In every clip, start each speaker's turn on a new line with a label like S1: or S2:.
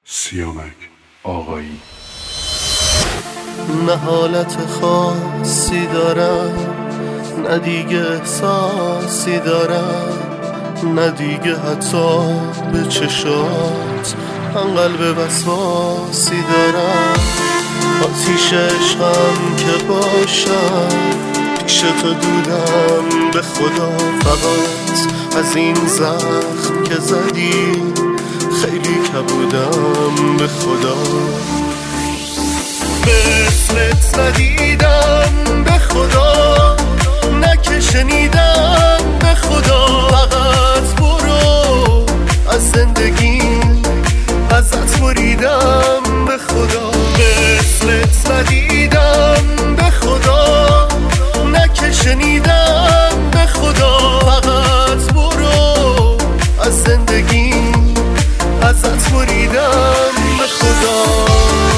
S1: سیامک آقایی.
S2: نه حالت خاصی دارم، نه دیگه احساسی دارم، نه دیگه حتی به چشات من قلب وسواسی دارم. آتیش عشقم که باشم پیش تو دودم به خدا، فقط از این زخم که زدی خیلی کبودم به خدا. مثلت ندیدم به خدا، نه که شنیدم به خدا. فقط برو از زندگی ازت بریدم به خدا. مثلت ندیدم به خدا، نه که شنیدم به خدا. فقط برو از زندگی ازت بریدم به خدا.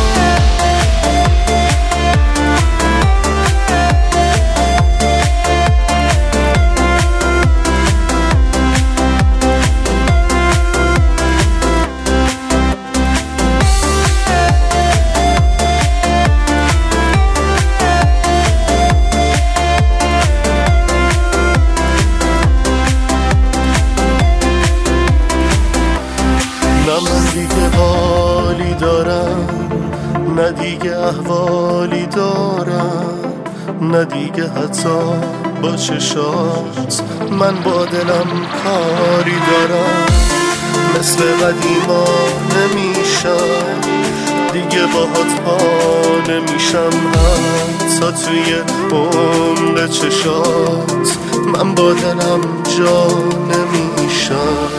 S2: دیگه حالی دارم، نه دیگه احوالی دارم، نه دیگه حتی با چشات من با دلم کاری دارم. مثل قدیما نمیشم دیگه، باهات پا نمیشم حتی توی عمق چشات من با دلم جا نمیشم.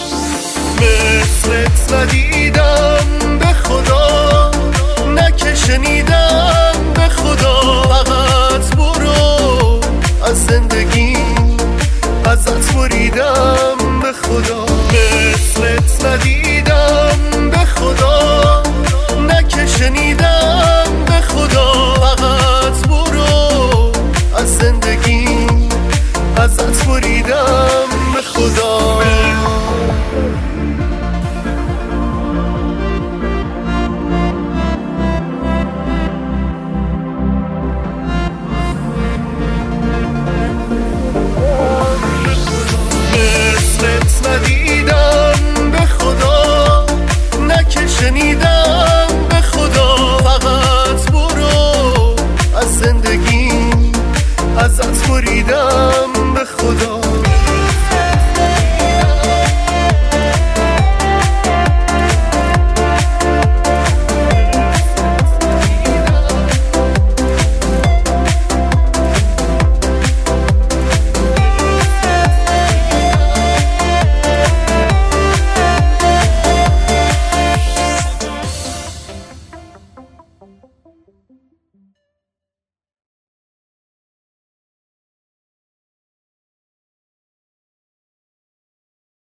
S2: مثلت ندیدم به خدا، نه که شنیدم به خدا. فقط برو از زندگی ازت بریدم به خدا. مثلت ندیدم